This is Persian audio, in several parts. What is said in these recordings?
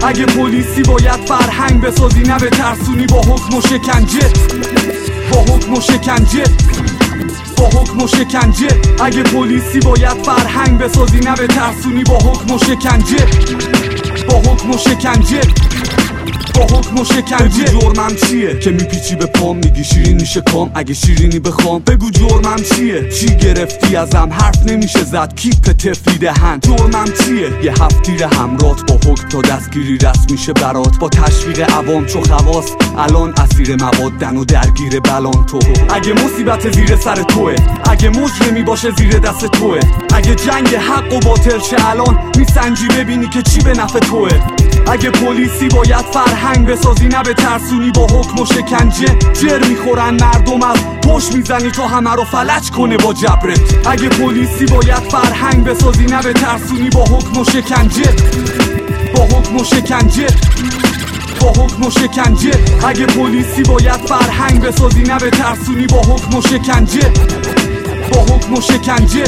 اگه پلیسی باید فرهنگ بسازی نه به ترسونی با حکم و شکنجه، با حکم و شکنجه، با حکم و شکنجه. اگه پلیسی باید فرهنگ بسازی نه به ترسونی با حکم و شکنجه، با حکم و شکنجه، با حکم و شکنجه. بگو جرمم چیه که میپیچی به پام میگی شیرین میشه کام، اگه شیرینی بخوام بگو جرمم چیه. چی گرفتی ازم حرف نمیشه زد کیپ تفلی دهن. جرمم چیه یه هفتیر همرات با حکم تا دستگیری رسم میشه برات، با تشویق عوام چو خواص الان اسیر موادن و درگیر بلان تو. اگه مصیبت زیر سر توه، اگه مجرمی باشه زیر دست توه، اگه جنگ حق و باطل شه الان میسنجی ببینی که چی به نفع توه. اگه پلیسی باید فرهنگ بسازی نه به ترسونی با حکم و شکنجه، جر میخورن مردم از پشت میزنی تا همه رو فلج کنه با جبرت. اگه پلیسی باید فرهنگ بسازی نه به ترسونی با حکم و شکنجه، با حکم و شکنجه، با حکم و شکنجه. اگه پلیسی باید فرهنگ بسازی نه به ترسونی با حکم و شکنجه، با حکم و شکنجه،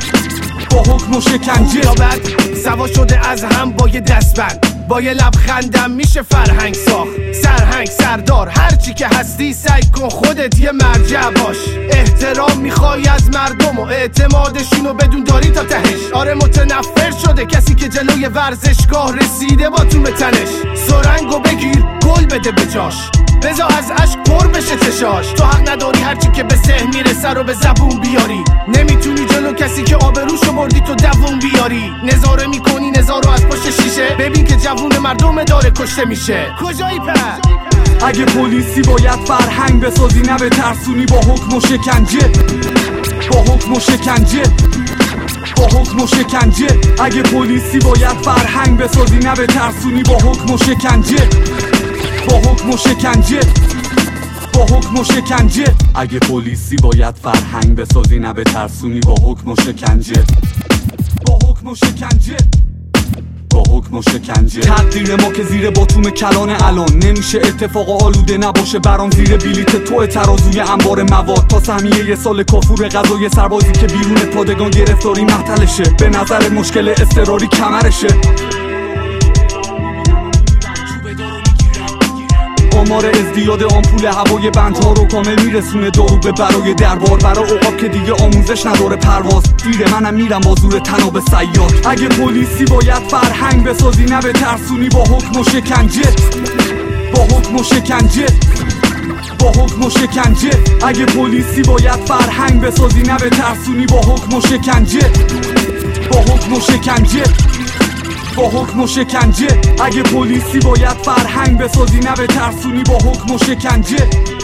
با حکم و شکنجه. سوا شده از هم با یه دستبند، با یه لبخندم میشه فرهنگ ساخت. سرهنگ سردار هرچی که هستی سعی کن خودت یه مرجع باش. احترام میخوای از مردم و اعتمادشونو بدون داری تا تهش. آره متنفر شده کسی که جلوی ورزشگاه رسیده با تو تنش. سرنگو بگیر گل بده به جاش، بذار از عشق پر بشه چشاش. تو حق نداری هرچی که به سه میرسه رو به زبون بیاری، نمیتونی جلو کسی که آبروشو بردی تو دوون بیاری. نظاره میکنی نظارو از پشت شیشه، ببین که جوون مردم داره کشته میشه. کجایی پر؟ اگه پلیسی باید فرهنگ بسازی نه به ترسونی با حکم و شکنجه، با حکم و شکنجه، با حکم و شکنجه. اگه پلیسی باید فرهنگ بسازی نه به ترسونی با حکم و شکنجه، با حکم و شکنجه، با حکم و شکنجه. اگه پلیسی باید فرهنگ بسازی نه به ترسونی با حکم و شکنجه، با حکم و شکنجه، با حکم و شکنجه. تقدیر ما که زیر باتوم کلان الان نمیشه اتفاق آلوده نباشه برام. زیر بلیت تو ترازوی انبار مواد تا سهمیه یه سال کافور غذای سربازی که بیرون پادگان گرفتاری محتلشه. به نظر مشکل اضطراری کمرشه. آمار ازدیاد آمپول هوای بندها رو کامل میرسونه دارو به برای دربار. برای عقاب که دیگه آموزش نداره پرواز، دیره منم میرم با زور تناب سیاد. اگه پلیسی باید فرهنگ بسازی نه به ترسونی با حکم و شکنجه، با حکم و شکنجه، با حکم و شکنجه. اگه پلیسی باید فرهنگ بسازی نه به ترسونی با حکم و شکنجه، با حکم و شکنجه، با حکم و شکنجه. اگه پلیسی باید فرهنگ بسازی نه به ترسونی با حکم و شکنجه.